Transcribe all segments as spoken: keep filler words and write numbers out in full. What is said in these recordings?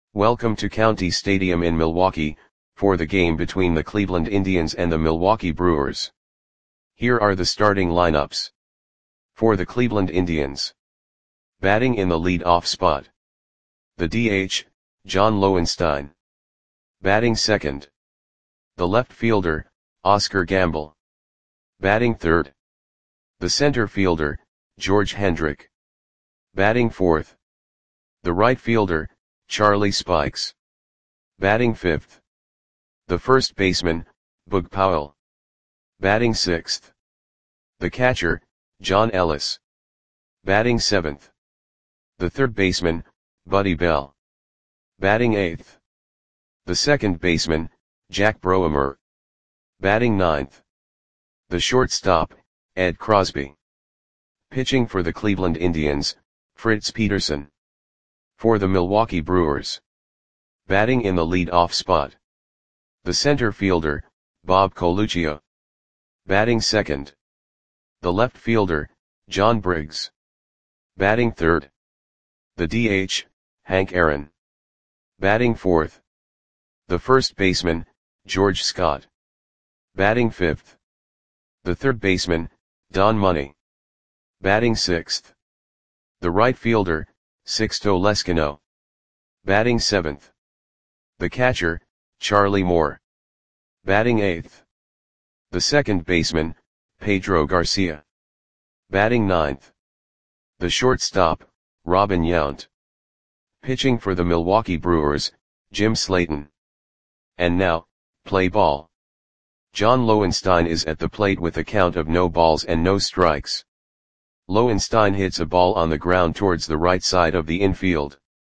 Welcome to County Stadium in Milwaukee, for the game between the Cleveland Indians and the Milwaukee Brewers. Here are the starting lineups. For the Cleveland Indians. Batting in the lead-off spot. The D H, John Lowenstein. Batting second. The left fielder, Oscar Gamble. Batting third. The center fielder, George Hendrick. Batting fourth. The right fielder, Charlie Spikes. Batting fifth. The first baseman, Boog Powell. Batting sixth. The catcher, John Ellis. Batting seventh. The third baseman, Buddy Bell. Batting eighth. The second baseman, Jack Broemer. Batting ninth. The shortstop, Ed Crosby. Pitching for the Cleveland Indians, Fritz Peterson. For the Milwaukee Brewers. Batting in the lead-off spot. The center fielder, Bob Coluccio. Batting second. The left fielder, John Briggs. Batting third. The D H, Hank Aaron. Batting fourth. The first baseman, George Scott. Batting fifth. The third baseman, Don Money. Batting sixth. The right fielder, Sixto Leskino. Batting seventh. The catcher, Charlie Moore. Batting eighth. The second baseman, Pedro Garcia. Batting ninth. The shortstop, Robin Yount. Pitching for the Milwaukee Brewers, Jim Slayton. And now, play ball. John Lowenstein is at the plate with a count of no balls and no strikes. Lowenstein hits a ball on the ground towards the right side of the infield.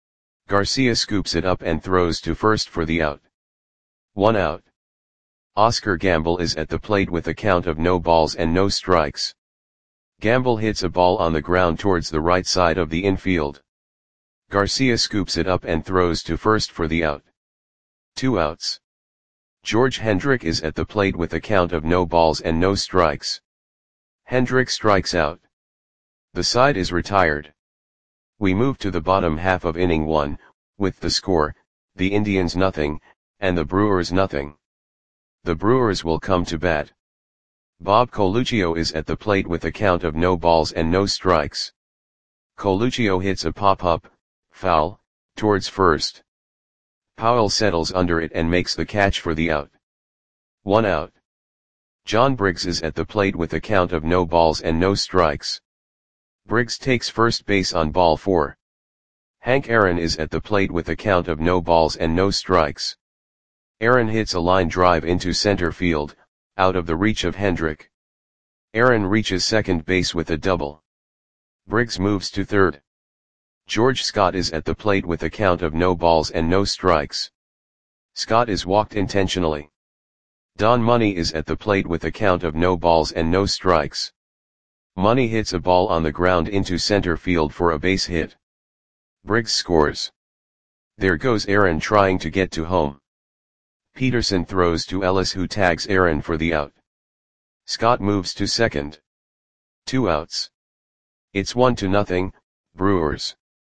Garcia scoops it up and throws to first for the out. One out. Oscar Gamble is at the plate with a count of no balls and no strikes. Gamble hits a ball on the ground towards the right side of the infield. Garcia scoops it up and throws to first for the out. Two outs. George Hendrick is at the plate with a count of no balls and no strikes. Hendrick strikes out. The side is retired. We move to the bottom half of inning one, with the score, the Indians nothing, and the Brewers nothing. The Brewers will come to bat. Bob Coluccio is at the plate with a count of no balls and no strikes. Coluccio hits a pop-up, foul, towards first. Powell settles under it and makes the catch for the out. One out. John Briggs is at the plate with a count of no balls and no strikes. Briggs takes first base on ball four. Hank Aaron is at the plate with a count of no balls and no strikes. Aaron hits a line drive into center field, out of the reach of Hendrick. Aaron reaches second base with a double. Briggs moves to third. George Scott is at the plate with a count of no balls and no strikes. Scott is walked intentionally. Don Money is at the plate with a count of no balls and no strikes. Money hits a ball on the ground into center field for a base hit. Briggs scores. There goes Aaron trying to get to home. Peterson throws to Ellis, who tags Aaron for the out. Scott moves to second. Two outs. It's one to nothing, Brewers.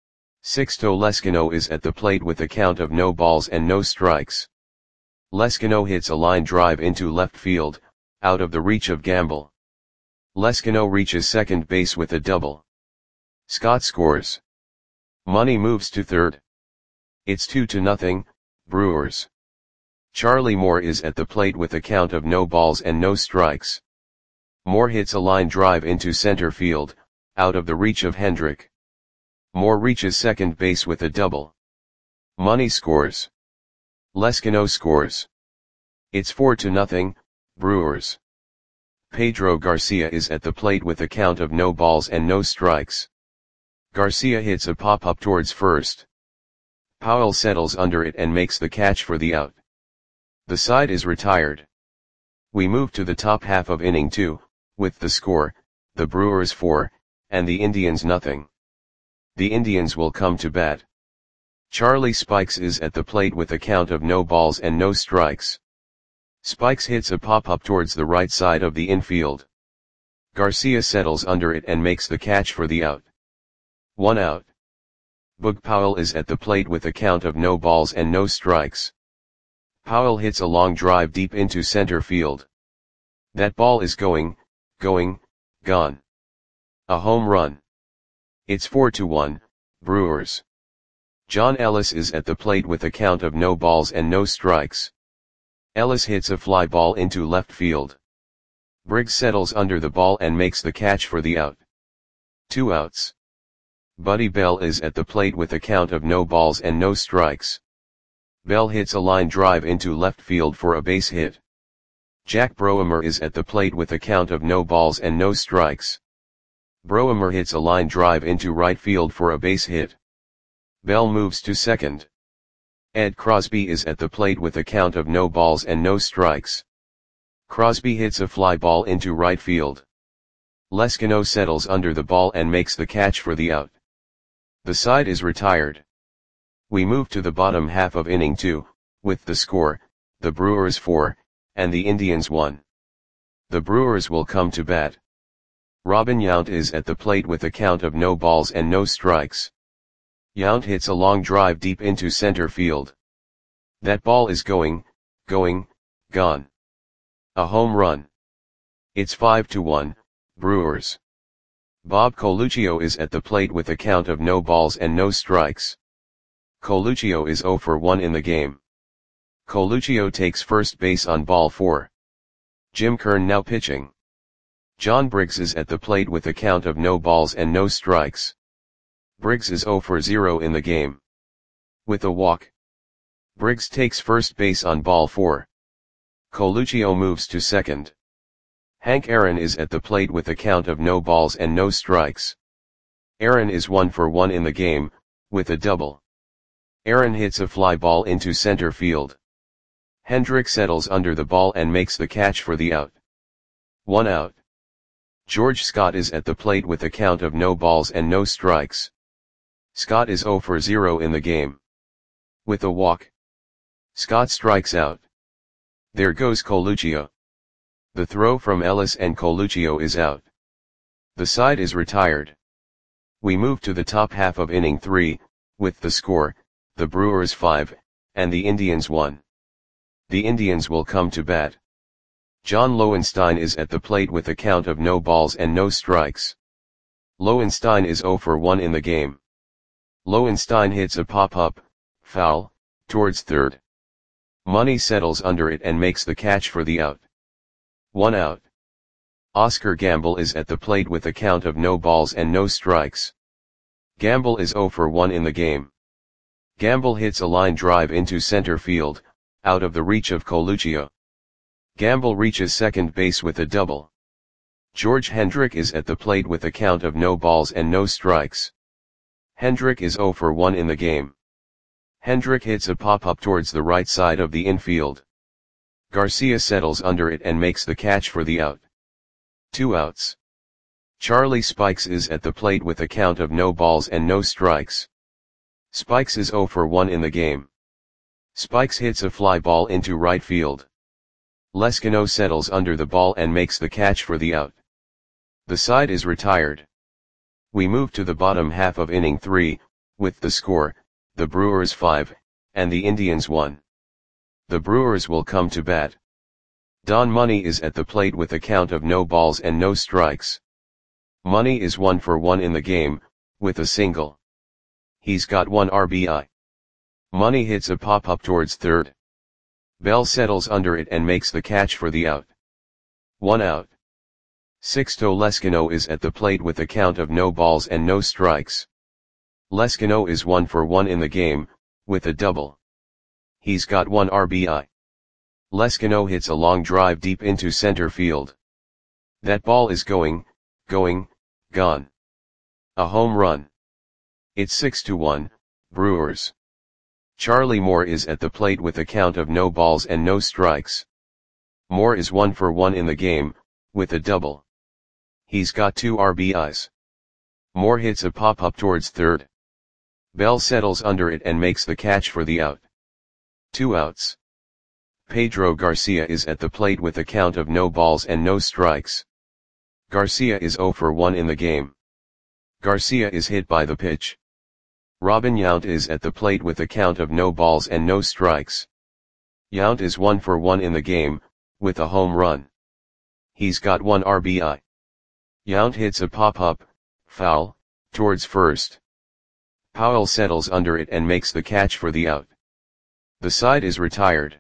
Sixto Leskino is at the plate with a count of no balls and no strikes. Leskino hits a line drive into left field, out of the reach of Gamble. Leskino reaches second base with a double. Scott scores. Money moves to third. It's two to nothing, Brewers. Charlie Moore is at the plate with a count of no balls and no strikes. Moore hits a line drive into center field, out of the reach of Hendrick. Moore reaches second base with a double. Money scores. Leskino scores. It's four to nothing, Brewers. Pedro Garcia is at the plate with a count of no balls and no strikes. Garcia hits a pop-up towards first. Powell settles under it and makes the catch for the out. The side is retired. We move to the top half of inning two, with the score, the Brewers four, and the Indians nothing. The Indians will come to bat. Charlie Spikes is at the plate with a count of no balls and no strikes. Spikes hits a pop-up towards the right side of the infield. Garcia settles under it and makes the catch for the out. One out. Boog Powell is at the plate with a count of no balls and no strikes. Powell hits a long drive deep into center field. That ball is going, going, gone. A home run. It's four to one, Brewers. John Ellis is at the plate with a count of no balls and no strikes. Ellis hits a fly ball into left field. Briggs settles under the ball and makes the catch for the out. Two outs. Buddy Bell is at the plate with a count of no balls and no strikes. Bell hits a line drive into left field for a base hit. Jack Broemer is at the plate with a count of no balls and no strikes. Broemer hits a line drive into right field for a base hit. Bell moves to second. Ed Crosby is at the plate with a count of no balls and no strikes. Crosby hits a fly ball into right field. Leskino settles under the ball and makes the catch for the out. The side is retired. We move to the bottom half of inning two, with the score, the Brewers four, and the Indians one. The Brewers will come to bat. Robin Yount is at the plate with a count of no balls and no strikes. Yount hits a long drive deep into center field. That ball is going, going, gone. A home run. It's five to one, Brewers. Bob Coluccio is at the plate with a count of no balls and no strikes. Coluccio is zero for one in the game. Coluccio takes first base on ball four. Jim Kern now pitching. John Briggs is at the plate with a count of no balls and no strikes. Briggs is zero for zero in the game. With a walk. Briggs takes first base on ball four. Coluccio moves to second. Hank Aaron is at the plate with a count of no balls and no strikes. Aaron is one for one in the game, with a double. Aaron hits a fly ball into center field. Hendrick settles under the ball and makes the catch for the out. One out. George Scott is at the plate with a count of no balls and no strikes. Scott is zero for zero in the game. With a walk. Scott strikes out. There goes Coluccio. The throw from Ellis and Coluccio is out. The side is retired. We move to the top half of inning three, with the score, the Brewers five, and the Indians one. The Indians will come to bat. John Lowenstein is at the plate with a count of no balls and no strikes. Lowenstein is zero for one in the game. Lowenstein hits a pop-up, foul, towards third. Money settles under it and makes the catch for the out. One out. Oscar Gamble is at the plate with a count of no balls and no strikes. Gamble is zero for one in the game. Gamble hits a line drive into center field, out of the reach of Coluccio. Gamble reaches second base with a double. George Hendrick is at the plate with a count of no balls and no strikes. Hendrick is zero for one in the game. Hendrick hits a pop-up towards the right side of the infield. Garcia settles under it and makes the catch for the out. Two outs. Charlie Spikes is at the plate with a count of no balls and no strikes. Spikes is zero for one in the game. Spikes hits a fly ball into right field. Leskino settles under the ball and makes the catch for the out. The side is retired. We move to the bottom half of inning three, with the score, the Brewers five, and the Indians one. The Brewers will come to bat. Don Money is at the plate with a count of no balls and no strikes. Money is one for one in the game, with a single. He's got one R B I. Money hits a pop-up towards third. Bell settles under it and makes the catch for the out. One out. Sixto Leskino is at the plate with a count of no balls and no strikes. Leskino is one for one in the game, with a double. He's got one R B I. Leskino hits a long drive deep into center field. That ball is going, going, gone. A home run. It's six to one, Brewers. Charlie Moore is at the plate with a count of no balls and no strikes. Moore is one for one in the game, with a double. He's got two R B Is. Moore hits a pop-up towards third. Bell settles under it and makes the catch for the out. Two outs. Pedro Garcia is at the plate with a count of no balls and no strikes. Garcia is zero for one in the game. Garcia is hit by the pitch. Robin Yount is at the plate with a count of no balls and no strikes. Yount is one for one in the game, with a home run. He's got one R B I. Yount hits a pop-up, foul, towards first. Powell settles under it and makes the catch for the out. The side is retired.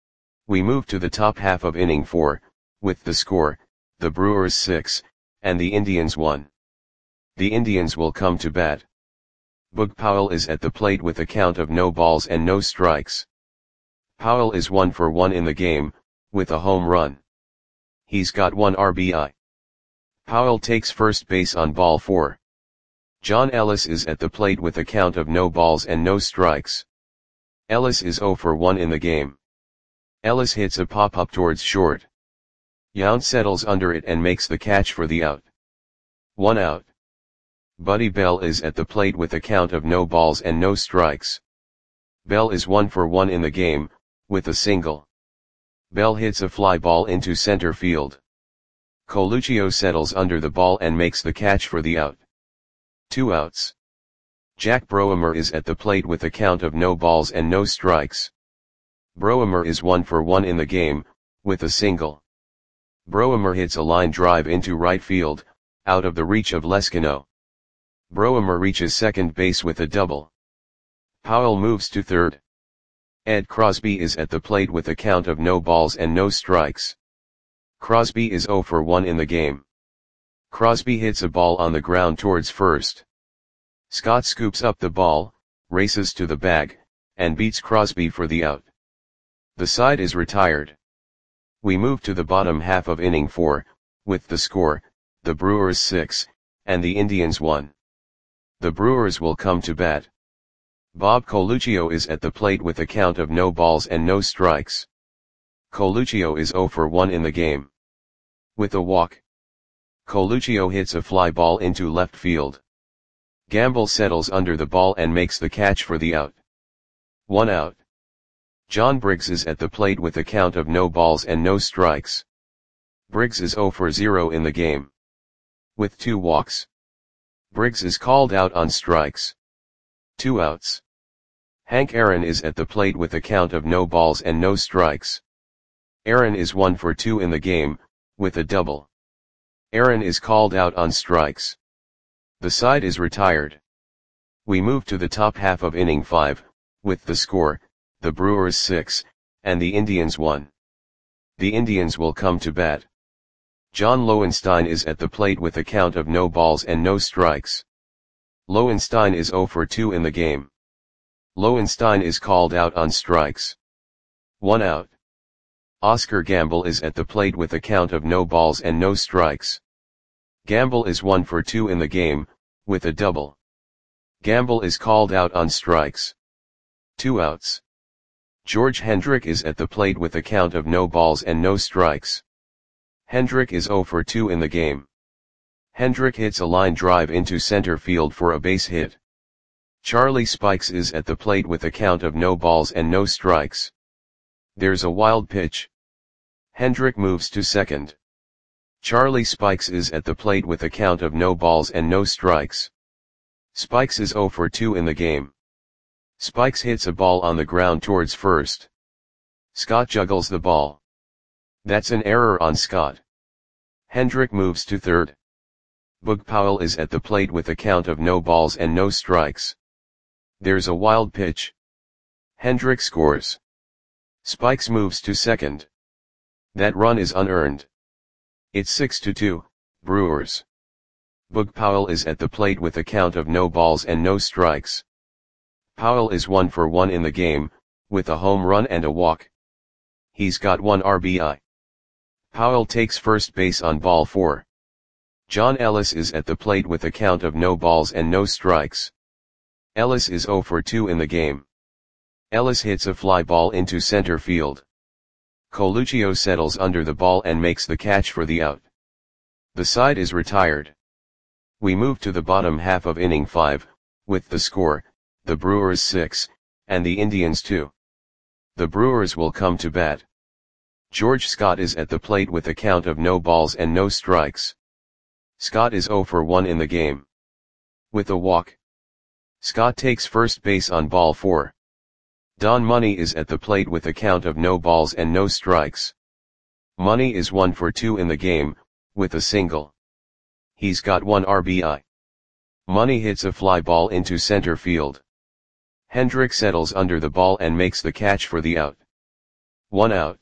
We move to the top half of inning four, with the score, the Brewers six, and the Indians one. The Indians will come to bat. Boog Powell is at the plate with a count of no balls and no strikes. Powell is one for one in the game, with a home run. He's got one R B I. Powell takes first base on ball four. John Ellis is at the plate with a count of no balls and no strikes. Ellis is zero for one in the game. Ellis hits a pop-up towards short. Yount settles under it and makes the catch for the out. One out. Buddy Bell is at the plate with a count of no balls and no strikes. Bell is one for one in the game, with a single. Bell hits a fly ball into center field. Coluccio settles under the ball and makes the catch for the out. Two outs. Jack Broemer is at the plate with a count of no balls and no strikes. Broemer is one for one in the game, with a single. Broemer hits a line drive into right field, out of the reach of Lescano. Broemer reaches second base with a double. Powell moves to third. Ed Crosby is at the plate with a count of no balls and no strikes. Crosby is zero for one in the game. Crosby hits a ball on the ground towards first. Scott scoops up the ball, races to the bag, and beats Crosby for the out. The side is retired. We move to the bottom half of inning four, with the score, the Brewers six, and the Indians one. The Brewers will come to bat. Bob Coluccio is at the plate with a count of no balls and no strikes. Coluccio is zero for one in the game. With a walk. Coluccio hits a fly ball into left field. Gamble settles under the ball and makes the catch for the out. One out. John Briggs is at the plate with a count of no balls and no strikes. Briggs is zero for zero in the game. With two walks. Briggs is called out on strikes. Two outs. Hank Aaron is at the plate with a count of no balls and no strikes. Aaron is one for two in the game, with a double. Aaron is called out on strikes. The side is retired. We move to the top half of inning five, with the score, the Brewers six, and the Indians one. The Indians will come to bat. John Lowenstein is at the plate with a count of no balls and no strikes. Lowenstein is zero for two in the game. Lowenstein is called out on strikes. One out. Oscar Gamble is at the plate with a count of no balls and no strikes. Gamble is one for two in the game, with a double. Gamble is called out on strikes. Two outs. George Hendrick is at the plate with a count of no balls and no strikes. Hendrick is zero for two in the game. Hendrick hits a line drive into center field for a base hit. Charlie Spikes is at the plate with a count of no balls and no strikes. There's a wild pitch. Hendrick moves to second. Charlie Spikes is at the plate with a count of no balls and no strikes. Spikes is zero for two in the game. Spikes hits a ball on the ground towards first. Scott juggles the ball. That's an error on Scott. Hendrick moves to third. Boog Powell is at the plate with a count of no balls and no strikes. There's a wild pitch. Hendrick scores. Spikes moves to second. That run is unearned. It's six to two, Brewers. Boog Powell is at the plate with a count of no balls and no strikes. Powell is one for one in the game, with a home run and a walk. He's got one R B I. Powell takes first base on ball four. John Ellis is at the plate with a count of no balls and no strikes. Ellis is zero for two in the game. Ellis hits a fly ball into center field. Coluccio settles under the ball and makes the catch for the out. The side is retired. We move to the bottom half of inning five, with the score, the Brewers six, and the Indians two. The Brewers will come to bat. George Scott is at the plate with a count of no balls and no strikes. Scott is zero for one in the game. With a walk. Scott takes first base on ball four. Don Money is at the plate with a count of no balls and no strikes. Money is one for two in the game, with a single. He's got one R B I. Money hits a fly ball into center field. Hendrick settles under the ball and makes the catch for the out. One out.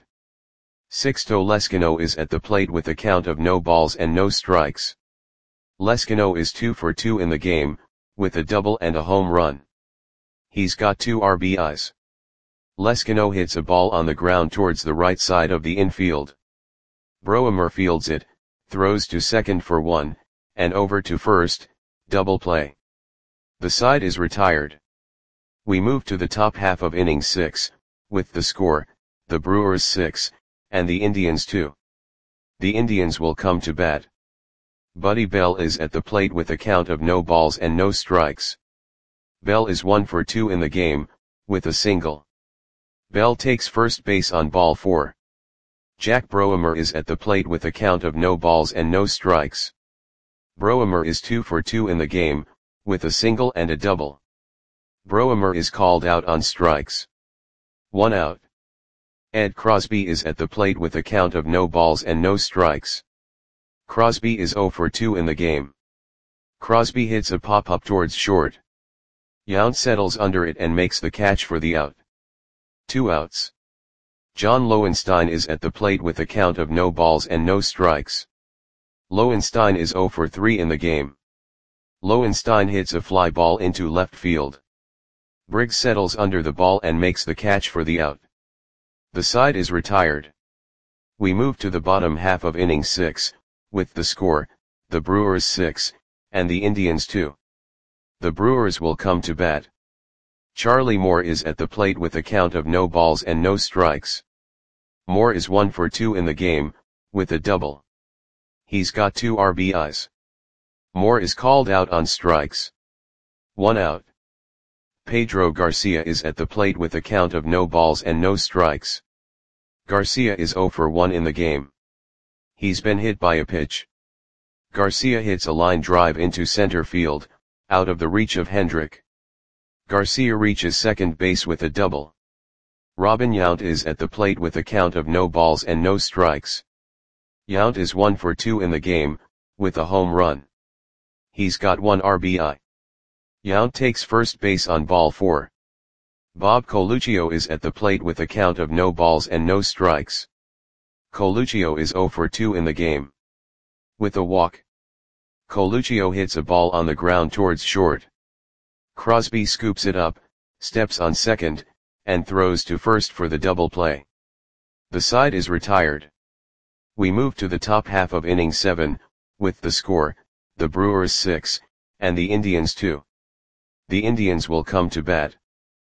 Sixto Lezcano is at the plate with a count of no balls and no strikes. Lezcano is two for two in the game, with a double and a home run. He's got two R B Is. Lezcano hits a ball on the ground towards the right side of the infield. Broemer fields it, throws to second for one, and over to first, double play. The side is retired. We move to the top half of inning six, with the score, the Brewers six, and the Indians two. The Indians will come to bat. Buddy Bell is at the plate with a count of no balls and no strikes. Bell is one for two in the game, with a single. Bell takes first base on ball four. Jack Broemer is at the plate with a count of no balls and no strikes. Broemer is two for two in the game, with a single and a double. Broemer is called out on strikes. One out. Ed Crosby is at the plate with a count of no balls and no strikes. Crosby is zero for two in the game. Crosby hits a pop-up towards short. Yount settles under it and makes the catch for the out. Two outs. John Lowenstein is at the plate with a count of no balls and no strikes. Lowenstein is zero for three in the game. Lowenstein hits a fly ball into left field. Briggs settles under the ball and makes the catch for the out. The side is retired. We move to the bottom half of inning six, with the score, the Brewers six, and the Indians two. The Brewers will come to bat. Charlie Moore is at the plate with a count of no balls and no strikes. Moore is one for two in the game, with a double. He's got two R B Is. Moore is called out on strikes. One out. Pedro Garcia is at the plate with a count of no balls and no strikes. Garcia is zero for one in the game. He's been hit by a pitch. Garcia hits a line drive into center field, out of the reach of Hendrick. Garcia reaches second base with a double. Robin Yount is at the plate with a count of no balls and no strikes. Yount is one for two in the game, with a home run. He's got one R B I. Yount takes first base on ball four. Bob Coluccio is at the plate with a count of no balls and no strikes. Coluccio is zero for two in the game. With a walk. Coluccio hits a ball on the ground towards short. Crosby scoops it up, steps on second, and throws to first for the double play. The side is retired. We move to the top half of inning seven, with the score, the Brewers six, and the Indians two. The Indians will come to bat.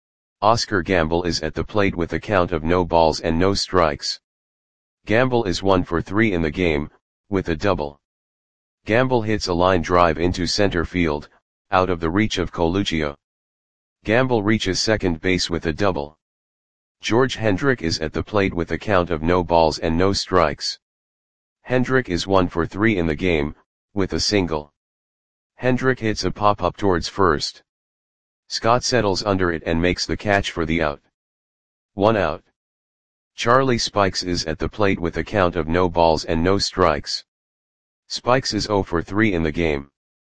Oscar Gamble is at the plate with a count of no balls and no strikes. Gamble is one for three in the game, with a double. Gamble hits a line drive into center field, out of the reach of Coluccio. Gamble reaches second base with a double. George Hendrick is at the plate with a count of no balls and no strikes. Hendrick is one for three in the game, with a single. Hendrick hits a pop-up towards first. Scott settles under it and makes the catch for the out. One out. Charlie Spikes is at the plate with a count of no balls and no strikes. Spikes is zero for three in the game.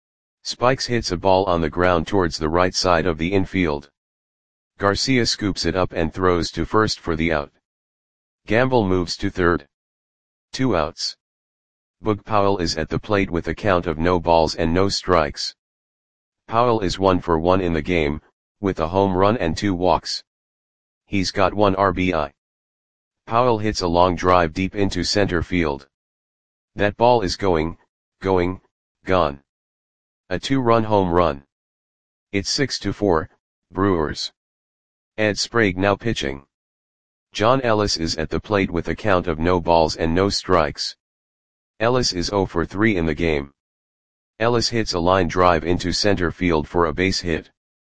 Spikes hits a ball on the ground towards the right side of the infield. Garcia scoops it up and throws to first for the out. Gamble moves to third. Two outs. Boog Powell is at the plate with a count of no balls and no strikes. Powell is one for one in the game, with a home run and two walks. He's got one R B I. Powell hits a long drive deep into center field. That ball is going, going, gone. A two-run home run. It's six to four, Brewers. Ed Sprague now pitching. John Ellis is at the plate with a count of no balls and no strikes. Ellis is zero for three in the game. Ellis hits a line drive into center field for a base hit.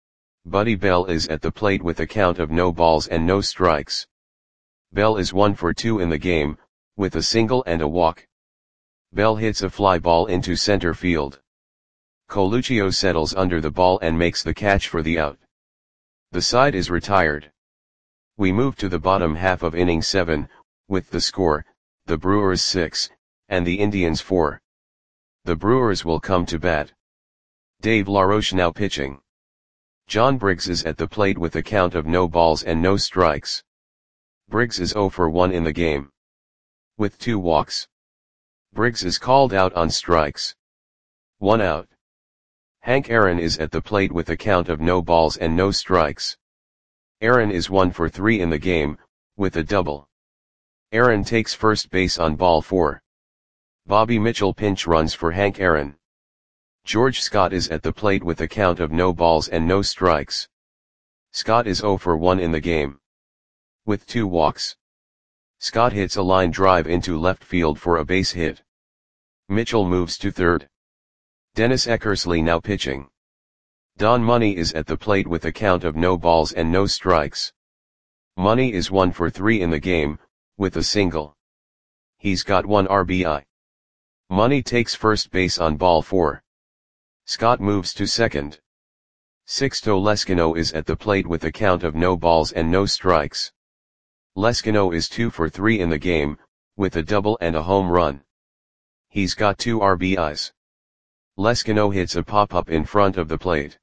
Buddy Bell is at the plate with a count of no balls and no strikes. Bell is one for two in the game, with a single and a walk. Bell hits a fly ball into center field. Coluccio settles under the ball and makes the catch for the out. The side is retired. We move to the bottom half of inning seven, with the score, the Brewers six, and the Indians four. The Brewers will come to bat. Dave LaRoche now pitching. John Briggs is at the plate with a count of no balls and no strikes. Briggs is oh for one in the game, with two walks. Briggs is called out on strikes. One out. Hank Aaron is at the plate with a count of no balls and no strikes. Aaron is one for three in the game, with a double. Aaron takes first base on ball four. Bobby Mitchell pinch runs for Hank Aaron. George Scott is at the plate with a count of no balls and no strikes. Scott is oh for one in the game, with two walks. Scott hits a line drive into left field for a base hit. Mitchell moves to third. Dennis Eckersley now pitching. Don Money is at the plate with a count of no balls and no strikes. Money is one for three in the game, with a single. He's got one R B I. Money takes first base on ball four. Scott moves to second. Sixto Leskino is at the plate with a count of no balls and no strikes. Leskino is two for three in the game, with a double and a home run. He's got two R B Is. Leskino hits a pop-up in front of the plate.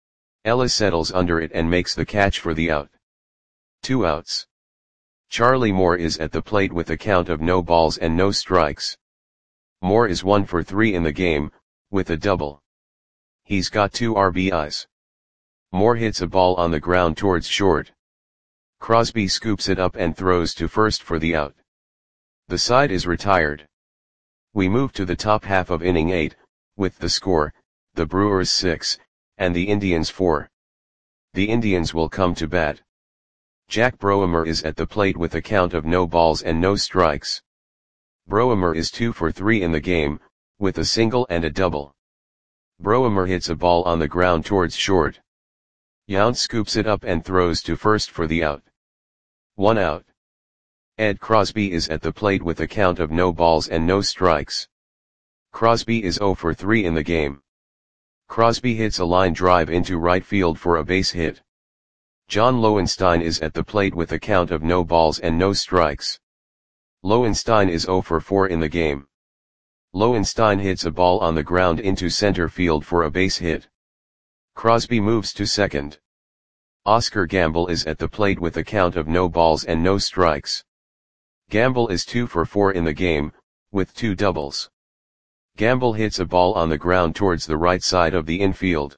Ellis settles under it and makes the catch for the out. Two outs. Charlie Moore is at the plate with a count of no balls and no strikes. Moore is one for three in the game, with a double. He's got two R B Is. Moore hits a ball on the ground towards short. Crosby scoops it up and throws to first for the out. The side is retired. We move to the top half of inning eight, with the score, the Brewers six, and the Indians four. The Indians will come to bat. Jack Broemer is at the plate with a count of no balls and no strikes. Broemer is two for three in the game, with a single and a double. Broemer hits a ball on the ground towards short. Yount scoops it up and throws to first for the out. One out. Ed Crosby is at the plate with a count of no balls and no strikes. Crosby is oh for three in the game. Crosby hits a line drive into right field for a base hit. John Lowenstein is at the plate with a count of no balls and no strikes. Lowenstein is oh for four in the game. Lowenstein hits a ball on the ground into center field for a base hit. Crosby moves to second. Oscar Gamble is at the plate with a count of no balls and no strikes. Gamble is two for four in the game, with two doubles. Gamble hits a ball on the ground towards the right side of the infield.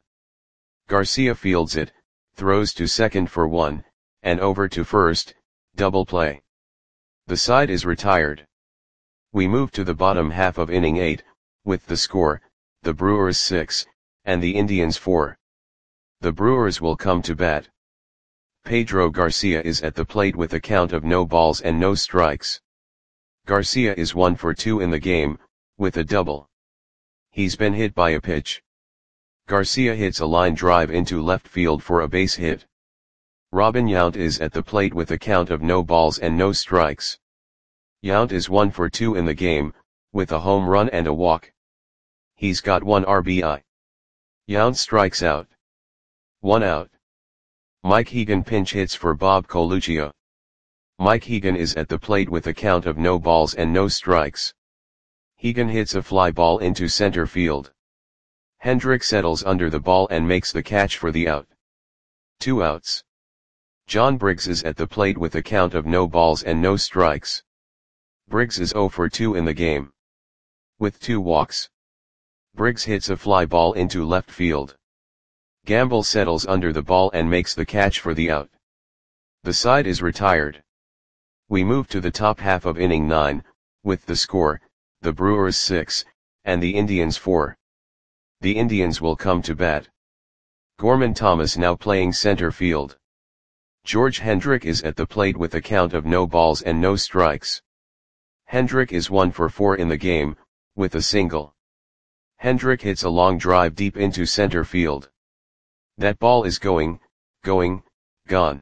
Garcia fields it, throws to second for one, and over to first, double play. The side is retired. We move to the bottom half of inning eight, with the score, the Brewers six, and the Indians four. The Brewers will come to bat. Pedro Garcia is at the plate with a count of no balls and no strikes. Garcia is one for two in the game, with a double. He's been hit by a pitch. Garcia hits a line drive into left field for a base hit. Robin Yount is at the plate with a count of no balls and no strikes. Yount is one for two in the game, with a home run and a walk. He's got one R B I. Yount strikes out. One out. Mike Hegan pinch hits for Bob Coluccio. Mike Hegan is at the plate with a count of no balls and no strikes. Hegan hits a fly ball into center field. Hendrick settles under the ball and makes the catch for the out. Two outs. John Briggs is at the plate with a count of no balls and no strikes. Briggs is oh for two in the game, with two walks. Briggs hits a fly ball into left field. Gamble settles under the ball and makes the catch for the out. The side is retired. We move to the top half of inning nine, with the score, the Brewers six, and the Indians four. The Indians will come to bat. Gorman Thomas now playing center field. George Hendrick is at the plate with a count of no balls and no strikes. Hendrick is one for four in the game, with a single. Hendrick hits a long drive deep into center field. That ball is going, going, gone.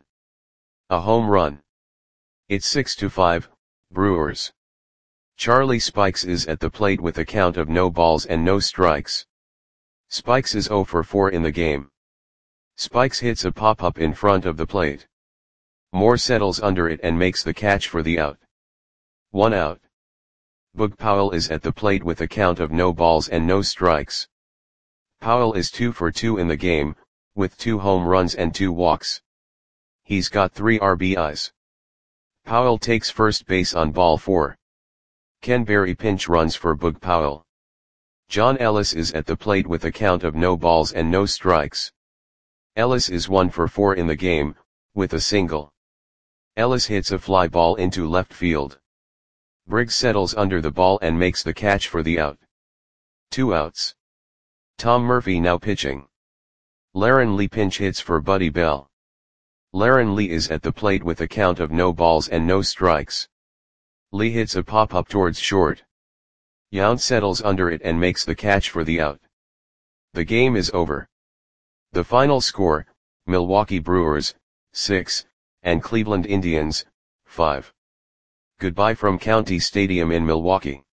A home run. It's six to five, Brewers. Charlie Spikes is at the plate with a count of no balls and no strikes. Spikes is zero for four in the game. Spikes hits a pop-up in front of the plate. Moore settles under it and makes the catch for the out. One out. Boog Powell is at the plate with a count of no balls and no strikes. Powell is two for two in the game, with two home runs and two walks. He's got three R B Is. Powell takes first base on ball four. Ken Berry pinch runs for Boog Powell. John Ellis is at the plate with a count of no balls and no strikes. Ellis is one for four in the game, with a single. Ellis hits a fly ball into left field. Briggs settles under the ball and makes the catch for the out. Two outs. Tom Murphy now pitching. Laren Lee pinch hits for Buddy Bell. Laren Lee is at the plate with a count of no balls and no strikes. Lee hits a pop-up towards short. Yount settles under it and makes the catch for the out. The game is over. The final score, Milwaukee Brewers, six, and Cleveland Indians, five. Goodbye from County Stadium in Milwaukee.